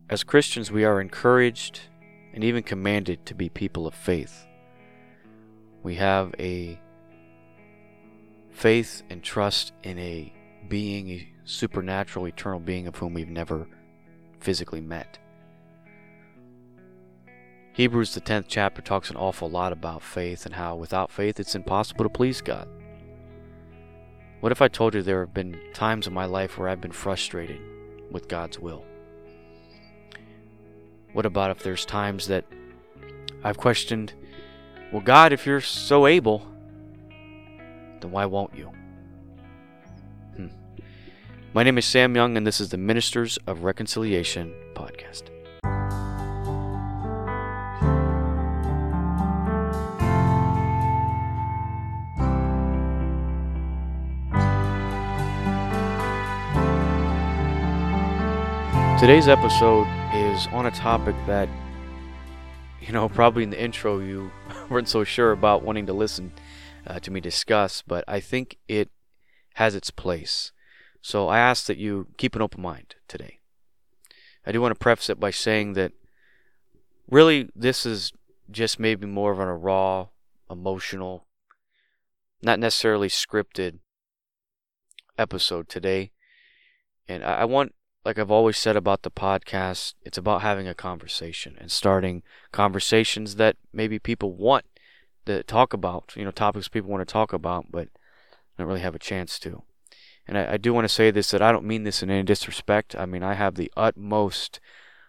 As Christians, we are encouraged and even commanded to be people of faith. We have a faith and trust in a being, a supernatural, eternal being of whom we've never physically met. Hebrews, the 10th chapter, talks an awful lot about faith and how without faith it's impossible to please God. What if I told you there have been times in my life where I've been frustrated with God's will? What about if there's times that I've questioned, well, God, if you're so able, then why won't you? My name is Sam Young, and this is the Ministers of Reconciliation podcast. Today's episode is on a topic that, probably in the intro you weren't so sure about wanting to listen to me discuss, but I think it has its place. So I ask that you keep an open mind today. I do want to preface it by saying that really this is just maybe more of a raw, emotional, not necessarily scripted episode today. And I want, like I've always said about the podcast, it's about having a conversation and starting conversations that maybe people want to talk about, topics people want to talk about, but don't really have a chance to. And I do want to say this, that I don't mean this in any disrespect. I mean, I have the utmost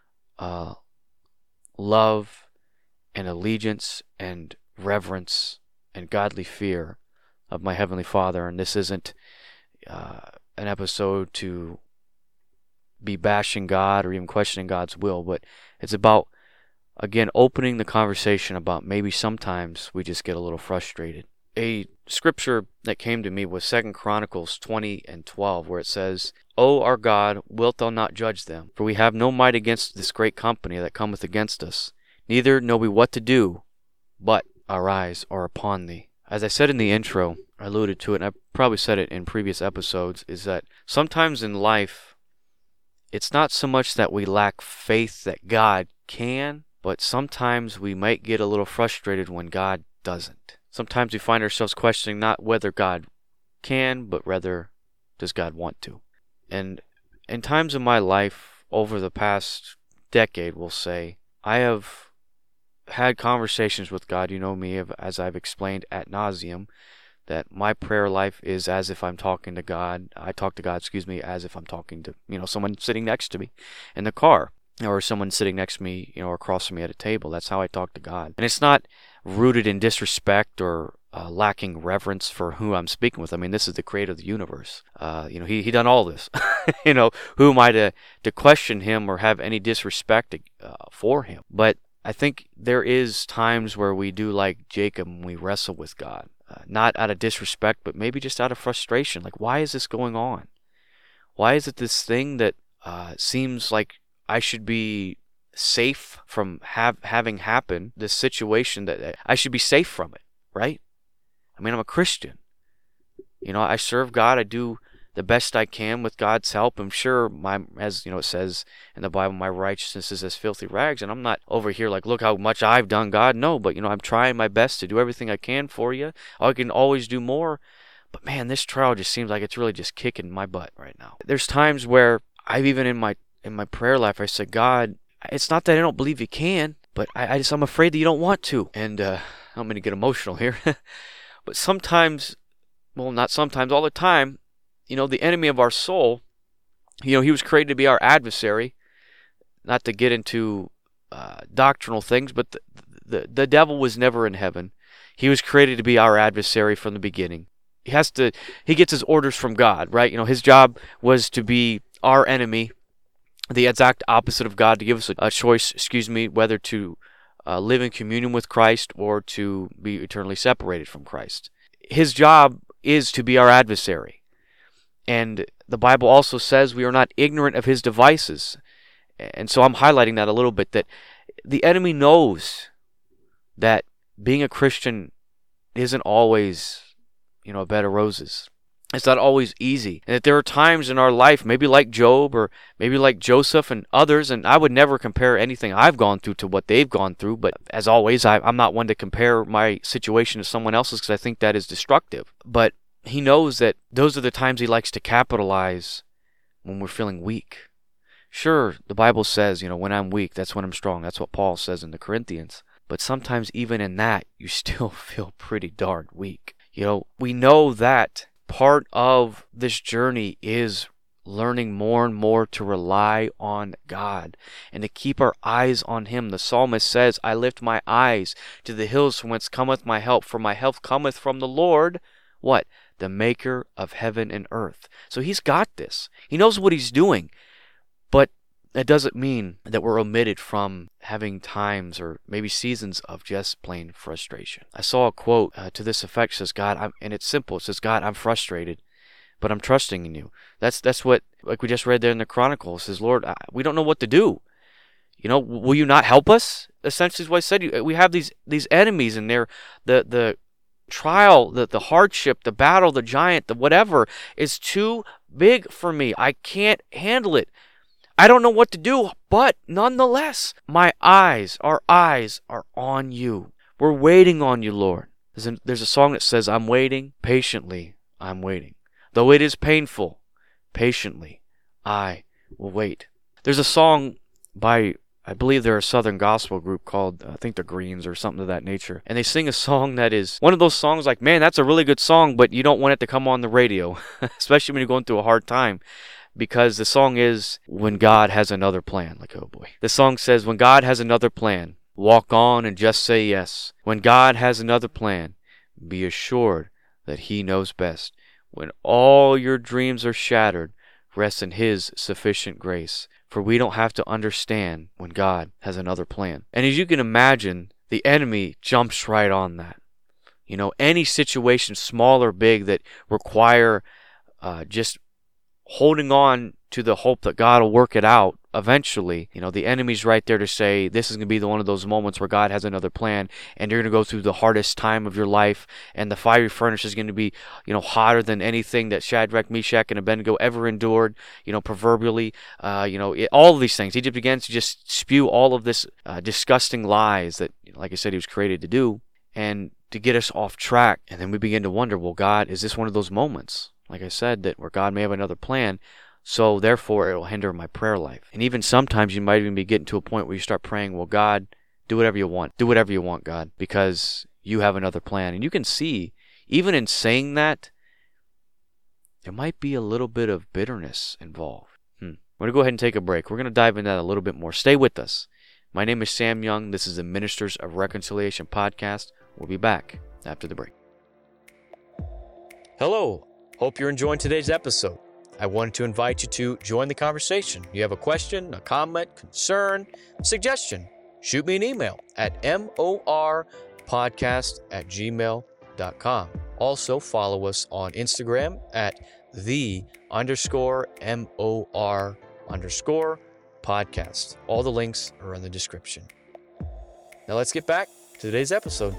love and allegiance and reverence and godly fear of my Heavenly Father. And this isn't an episode to be bashing God or even questioning God's will, but it's about, again, opening the conversation about maybe sometimes we just get a little frustrated. A scripture that came to me was 2 Chronicles 20:12, where it says, O our God, wilt thou not judge them? For we have no might against this great company that cometh against us, neither know we what to do, but our eyes are upon thee. As I said in the intro, I alluded to it, and I probably said it in previous episodes, is that sometimes in life, it's not so much that we lack faith that God can, but sometimes we might get a little frustrated when God doesn't. Sometimes we find ourselves questioning not whether God can, but rather, does God want to? And in times of my life, over the past decade, we'll say, I have had conversations with God. You know me, as I've explained ad nauseum, that my prayer life is as if I'm talking to God. I talk to God, as if I'm talking to, someone sitting next to me in the car, or someone sitting next to me, or across from me at a table. That's how I talk to God. And it's not rooted in disrespect or lacking reverence for who I'm speaking with. I mean, this is the creator of the universe. He done all this. Who am I to question him or have any disrespect for him? But I think there is times where we do like Jacob and we wrestle with God. Not out of disrespect, but maybe just out of frustration. Like, why is this going on? Why is it this thing that seems like I should be safe from having happen, this situation that I should be safe from it, right? I mean, I'm a Christian. I serve God. I do the best I can with God's help. I'm sure as it says in the Bible, my righteousness is as filthy rags, and I'm not over here like, look how much I've done, God. No, but I'm trying my best to do everything I can for you. I can always do more. But man, this trial just seems like it's really just kicking my butt right now. There's times where I've even in my prayer life, I said, God, it's not that I don't believe you can, but I'm afraid that you don't want to. And I don't mean to get emotional here, but sometimes, well, not sometimes, all the time, the enemy of our soul, he was created to be our adversary. Not to get into doctrinal things, but the devil was never in heaven. He was created to be our adversary from the beginning. He gets his orders from God, right? His job was to be our enemy, the exact opposite of God, to give us a choice, whether to live in communion with Christ or to be eternally separated from Christ. His job is to be our adversary. And the Bible also says we are not ignorant of his devices. And so I'm highlighting that a little bit, that the enemy knows that being a Christian isn't always, a bed of roses. It's not always easy. And that there are times in our life, maybe like Job or maybe like Joseph and others, and I would never compare anything I've gone through to what they've gone through. But as always, I'm not one to compare my situation to someone else's because I think that is destructive. But he knows that those are the times he likes to capitalize when we're feeling weak. Sure, the Bible says, when I'm weak, that's when I'm strong. That's what Paul says in the Corinthians. But sometimes even in that, you still feel pretty darn weak. We know that part of this journey is learning more and more to rely on God and to keep our eyes on Him. The psalmist says, I lift my eyes to the hills from whence cometh my help, for my help cometh from the Lord, what? The maker of heaven and earth. So He's got this. He knows what He's doing. But that doesn't mean that we're omitted from having times or maybe seasons of just plain frustration. I saw a quote to this effect. It says, and it's simple. It says, God, I'm frustrated, but I'm trusting in you. That's what, like we just read there in the Chronicles. It says, Lord, we don't know what to do. Will you not help us? Essentially is what I said. We have these enemies, and they're the trial, the hardship, the battle, the giant, the whatever is too big for me. I can't handle it. I don't know what to do, but nonetheless, our eyes are on you. We're waiting on you, Lord. There's a song that says, I'm waiting, patiently, I'm waiting. Though it is painful, patiently, I will wait. There's a song by, I believe they're a Southern gospel group called, I think the Greens or something of that nature. And they sing a song that is one of those songs like, man, that's a really good song, but you don't want it to come on the radio, especially when you're going through a hard time. Because the song is, when God has another plan. Like, oh boy. The song says, when God has another plan, walk on and just say yes. When God has another plan, be assured that He knows best. When all your dreams are shattered, rest in His sufficient grace. For we don't have to understand when God has another plan. And as you can imagine, the enemy jumps right on that. Any situation, small or big, that require just holding on to the hope that God will work it out eventually. The enemy's right there to say, this is going to be one of those moments where God has another plan, and you're going to go through the hardest time of your life, and the fiery furnace is going to be, hotter than anything that Shadrach, Meshach, and Abednego ever endured, proverbially, all of these things. He just begins to just spew all of this disgusting lies that, like I said, he was created to do, and to get us off track. And then we begin to wonder, well, God, is this one of those moments? Like I said, that where God may have another plan, so therefore it will hinder my prayer life. And even sometimes you might even be getting to a point where you start praying, well, God, do whatever you want. Do whatever you want, God, because you have another plan. And you can see, even in saying that, there might be a little bit of bitterness involved. We're going to go ahead and take a break. We're going to dive into that a little bit more. Stay with us. My name is Sam Young. This is the Ministers of Reconciliation podcast. We'll be back after the break. Hello. Hope you're enjoying today's episode. I wanted to invite you to join the conversation. You have a question, a comment, concern, suggestion, shoot me an email at morpodcast@gmail.com. Also follow us on Instagram at _MOR_podcast. All the links are in the description. Now let's get back to today's episode.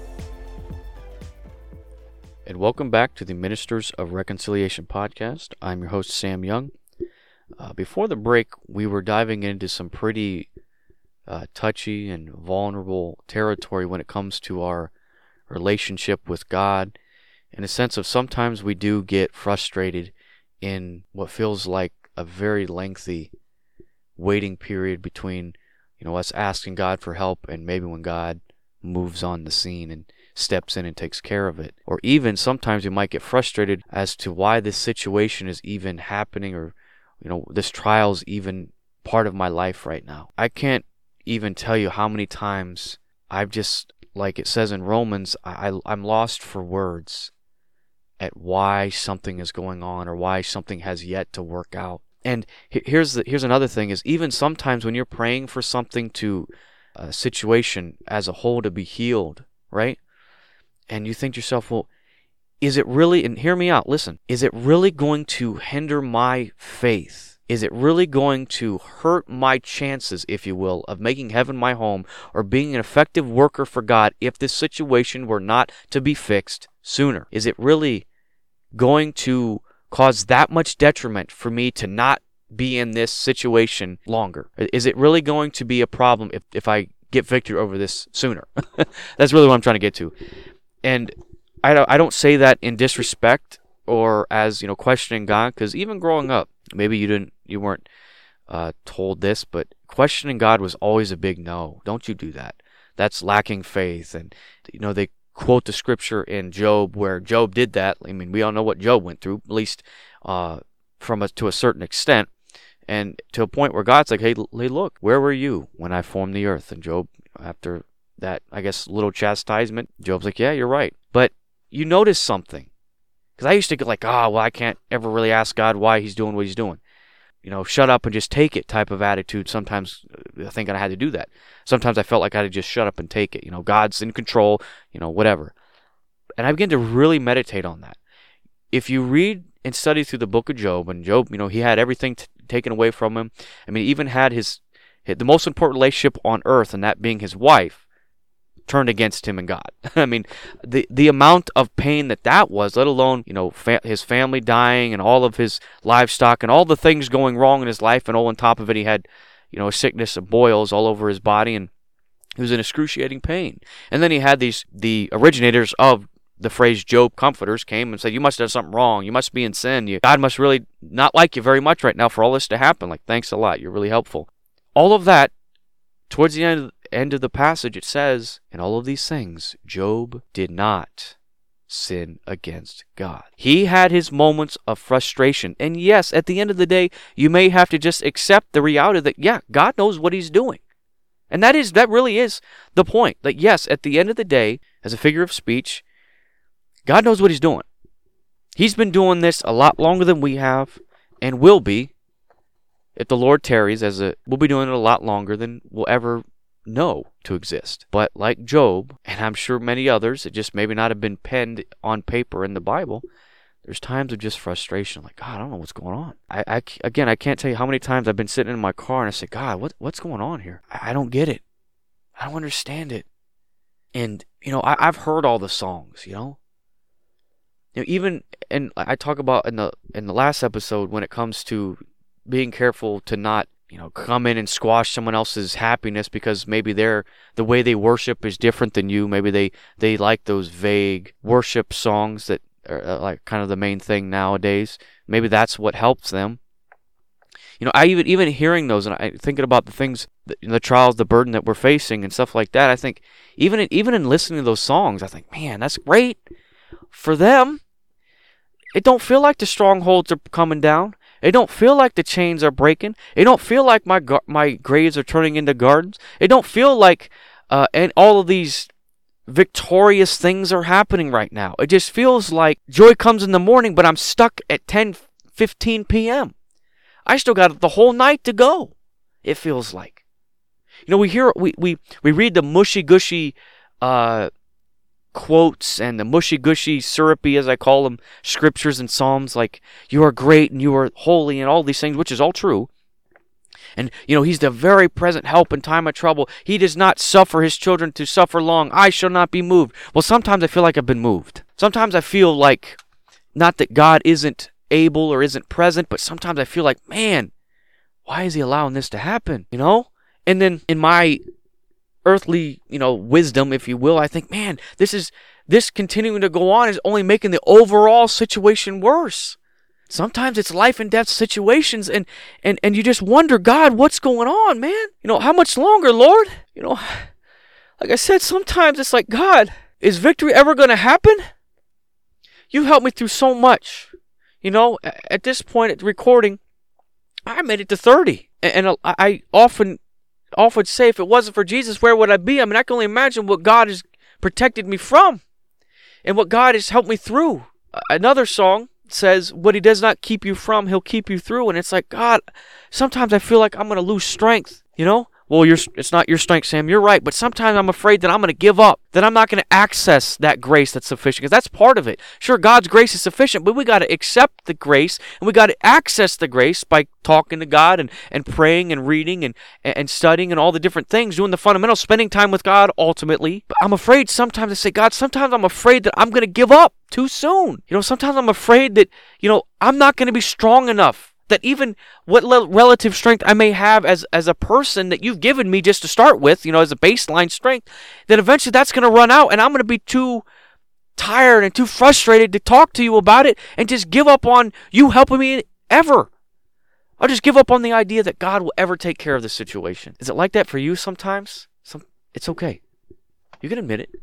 And welcome back to the Ministers of Reconciliation podcast. I'm your host, Sam Young. Before the break, we were diving into some pretty touchy and vulnerable territory when it comes to our relationship with God, in a sense of sometimes we do get frustrated in what feels like a very lengthy waiting period between us asking God for help and maybe when God moves on the scene and steps in and takes care of it. Or even sometimes you might get frustrated as to why this situation is even happening, or this trial is even part of my life right now. I can't even tell you how many times I've just, like it says in Romans, I'm lost for words at why something is going on or why something has yet to work out. And here's another thing is, even sometimes when you're praying for something to a situation as a whole to be healed, right? And you think to yourself, well, is it really, and hear me out, listen, is it really going to hinder my faith? Is it really going to hurt my chances, if you will, of making heaven my home or being an effective worker for God if this situation were not to be fixed sooner? Is it really going to cause that much detriment for me to not be in this situation longer? Is it really going to be a problem if I get victory over this sooner? That's really what I'm trying to get to. And I don't say that in disrespect or as, questioning God, because even growing up, maybe you weren't told this, but questioning God was always a big no. Don't you do that. That's lacking faith. And, they quote the scripture in Job where Job did that. I mean, we all know what Job went through, at least to a certain extent, and to a point where God's like, hey, look, where were you when I formed the earth? And Job, after that, I guess, little chastisement, Job's like, yeah, you're right. But you notice something. Because I used to get like, I can't ever really ask God why he's doing what he's doing. Shut up and just take it type of attitude. Sometimes thinking I had to do that. Sometimes I felt like I had to just shut up and take it. God's in control, whatever. And I began to really meditate on that. If you read and study through the book of Job, and Job, he had everything taken away from him. I mean, he even had the most important relationship on earth, and that being his wife, turned against him and God. I mean, the amount of pain that was, let alone, his family dying and all of his livestock and all the things going wrong in his life, and all on top of it, he had, a sickness of boils all over his body, and he was in excruciating pain. And then he had the originators of the phrase Job comforters came and said, you must have done something wrong. You must be in sin. God must really not like you very much right now for all this to happen. Like, thanks a lot. You're really helpful. All of that, towards the end of the passage, it says, in all of these things, Job did not sin against God. He had his moments of frustration. And yes, at the end of the day, you may have to just accept the reality that, yeah, God knows what he's doing. And that really is the point. That yes, at the end of the day, as a figure of speech, God knows what he's doing. He's been doing this a lot longer than we have, and will be, if the Lord tarries, we'll be doing it a lot longer than we'll ever know to exist. But like Job, and I'm sure many others, it just maybe not have been penned on paper in the Bible, there's times of just frustration, like, God, I don't know what's going on. I can't tell you how many times I've been sitting in my car and I say, God, what's going on here? I don't get it. I don't understand it. And, I've heard all the songs, even, and I talk about in the last episode, when it comes to being careful to not, come in and squash someone else's happiness because maybe the way they worship is different than you. Maybe they like those vague worship songs that are like kind of the main thing nowadays. Maybe that's what helps them. I even hearing those, and I thinking about the things, the trials, the burden that we're facing and stuff like that. I think even in listening to those songs, I think, man, that's great for them. It don't feel like the strongholds are coming down. It don't feel like the chains are breaking. It don't feel like my graves are turning into gardens. It don't feel like and all of these victorious things are happening right now. It just feels like joy comes in the morning, but I'm stuck at 10:15 p.m. I still got the whole night to go. It feels like. We read the mushy-gushy quotes and the mushy-gushy, syrupy, as I call them, scriptures and psalms, like, you are great and you are holy and all these things, which is all true. And, he's the very present help in time of trouble. He does not suffer his children to suffer long. I shall not be moved. Well, sometimes I feel like I've been moved. Sometimes I feel like, not that God isn't able or isn't present, but sometimes I feel like, man, why is he allowing this to happen? And then in my earthly, wisdom, if you will, I think, man, this continuing to go on is only making the overall situation worse. Sometimes it's life and death situations, and you just wonder, God, what's going on, man? How much longer, Lord? Like I said, sometimes it's like, God, is victory ever going to happen? You helped me through so much. At this point at the recording, I made it to 30, and I often say, if it wasn't for Jesus, where would I be? I mean, I can only imagine what God has protected me from and what God has helped me through. Another song says, what he does not keep you from, he'll keep you through. And it's like, God, sometimes I feel like I'm going to lose strength. Well, it's not your strength, Sam. You're right. But sometimes I'm afraid that I'm going to give up, that I'm not going to access that grace that's sufficient, because that's part of it. Sure, God's grace is sufficient, but we got to accept the grace, and we got to access the grace by talking to God and praying and reading and studying and all the different things, doing the fundamentals, spending time with God ultimately. But I'm afraid sometimes, I say, God, sometimes I'm afraid that I'm going to give up too soon. Sometimes I'm afraid that, I'm not going to be strong enough. That even what relative strength I may have as a person that you've given me just to start with, as a baseline strength, that eventually that's going to run out and I'm going to be too tired and too frustrated to talk to you about it and just give up on you helping me ever. I'll just give up on the idea that God will ever take care of the situation. Is it like that for you sometimes? It's okay. You can admit it.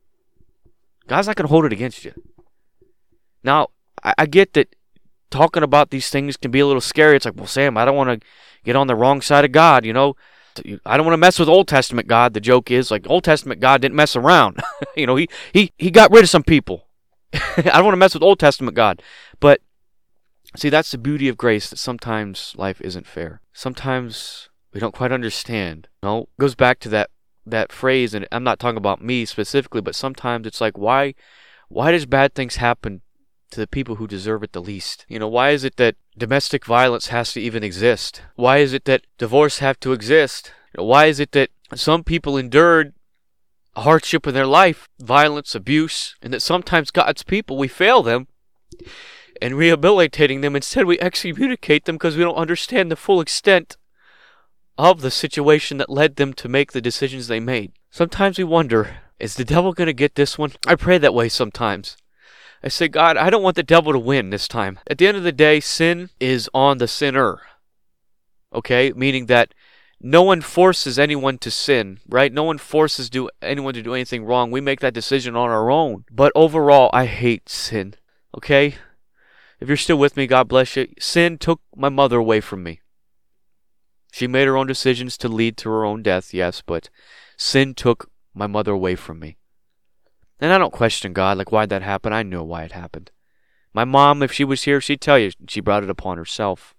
God's not going to hold it against you. Now, I get that talking about these things can be a little scary. It's like, well, Sam, I don't want to get on the wrong side of God, I don't want to mess with Old Testament God. The joke is, like, Old Testament God didn't mess around. He got rid of some people. I don't want to mess with Old Testament God. But, see, that's the beauty of grace, that sometimes life isn't fair. Sometimes we don't quite understand. It goes back to that phrase, and I'm not talking about me specifically, but sometimes it's like, why does bad things happen to the people who deserve it the least? Why is it that domestic violence has to even exist? Why is it that divorce have to exist? Why is it that some people endured a hardship in their life, violence, abuse, and that sometimes God's people, we fail them in rehabilitating them. Instead, we excommunicate them because we don't understand the full extent of the situation that led them to make the decisions they made. Sometimes we wonder, is the devil going to get this one? I pray that way sometimes. I say, God, I don't want the devil to win this time. At the end of the day, sin is on the sinner. Okay? Meaning that no one forces anyone to sin, right? No one forces anyone to do anything wrong. We make that decision on our own. But overall, I hate sin. Okay? If you're still with me, God bless you. Sin took my mother away from me. She made her own decisions to lead to her own death, yes, but sin took my mother away from me. And I don't question God, like, why'd that happen? I know why it happened. My mom, if she was here, she'd tell you she brought it upon herself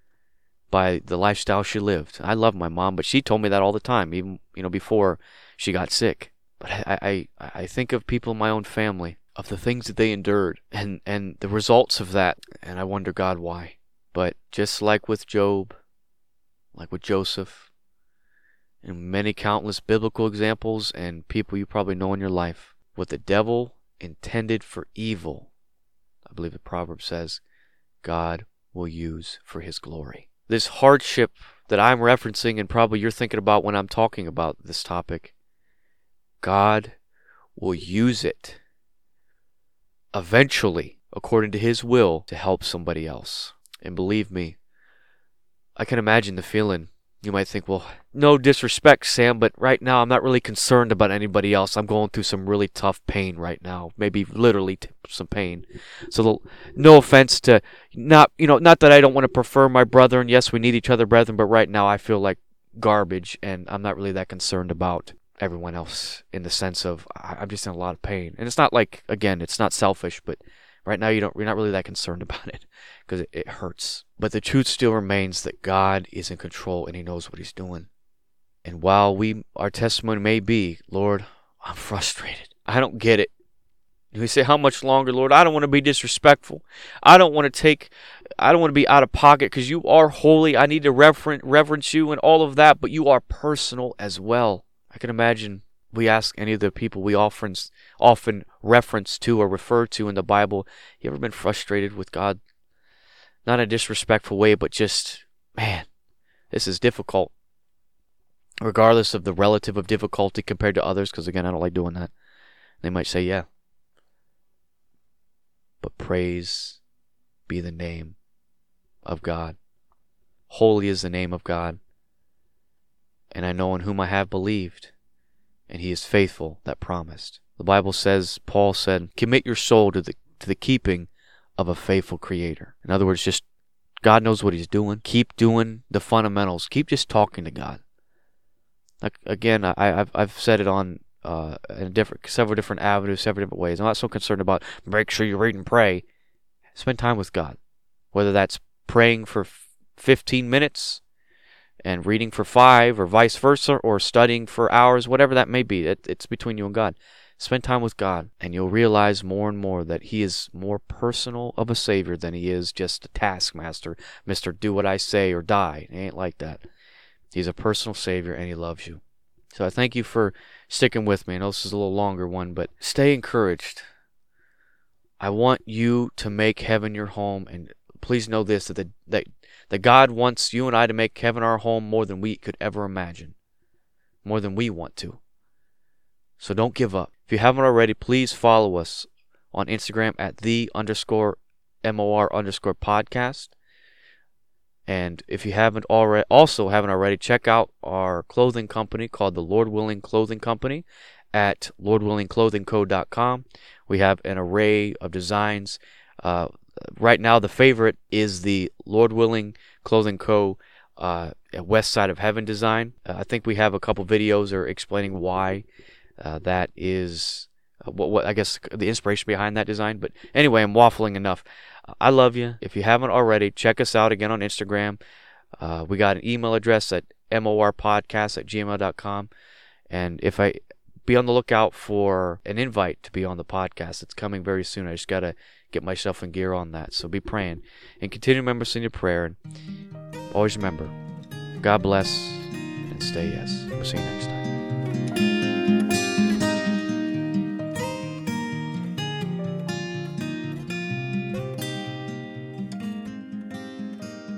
by the lifestyle she lived. I love my mom, but she told me that all the time, even, before she got sick. But I think of people in my own family, of the things that they endured, and the results of that, and I wonder, God, why? But just like with Job, like with Joseph, and many countless biblical examples and people you probably know in your life, what the devil intended for evil, I believe the proverb says, God will use for his glory. This hardship that I'm referencing, and probably you're thinking about when I'm talking about this topic, God will use it eventually, according to his will, to help somebody else. And believe me, I can imagine the feeling. You might think, well, no disrespect, Sam, but right now I'm not really concerned about anybody else. I'm going through some really tough pain right now. Maybe literally some pain. So no offense to not that I don't want to prefer my brethren. Yes, we need each other, brethren, but right now I feel like garbage, and I'm not really that concerned about everyone else in the sense of I'm just in a lot of pain. And it's not like, again, it's not selfish, but right now you're not really that concerned about it because it hurts. But the truth still remains that God is in control and he knows what he's doing. And while our testimony may be, Lord, I'm frustrated. I don't get it. And we say, how much longer, Lord? I don't want to be disrespectful. I don't want to be out of pocket because you are holy. I need to reverence you and all of that, but you are personal as well. I can imagine we ask any of the people we often reference to or refer to in the Bible, you ever been frustrated with God? Not in a disrespectful way, but just, man, this is difficult. Regardless of the relative of difficulty compared to others, because again, I don't like doing that. They might say, yeah. But praise be the name of God. Holy is the name of God. And I know in whom I have believed, and he is faithful that promised. The Bible says, Paul said, commit your soul to the keeping of a faithful Creator. In other words, just God knows what he's doing. Keep doing the fundamentals. Keep just talking to God. Like, again, I've said it on in several different avenues, several different ways. I'm not so concerned about make sure you read and pray. Spend time with God. Whether that's praying for 15 minutes, and reading for 5 or vice versa, or studying for hours, whatever that may be. It's between you and God. Spend time with God, and you'll realize more and more that He is more personal of a Savior than He is just a taskmaster. Mr. Do what I say or die. He ain't like that. He's a personal Savior, and He loves you. So I thank you for sticking with me. I know this is a little longer one, but stay encouraged. I want you to make heaven your home, and please know this, that God wants you and I to make heaven our home more than we could ever imagine, more than we want to. So don't give up. If you haven't already, please follow us on Instagram at _MOR_podcast. And if you haven't already, check out our clothing company called the Lord Willing Clothing Company at LordWillingClothingCo.com. We have an array of designs. Right now, the favorite is the Lord Willing Clothing Co. West Side of Heaven design. I think we have a couple videos explaining why that is, what I guess the inspiration behind that design. But anyway, I'm waffling enough. I love you. If you haven't already, check us out again on Instagram. We got an email address at morpodcast@gmail.com. And be on the lookout for an invite to be on the podcast. It's coming very soon. I just got to get myself in gear on that. So be praying. And continue to remember send your prayer. And always remember, God bless and stay yes. We'll see you next time.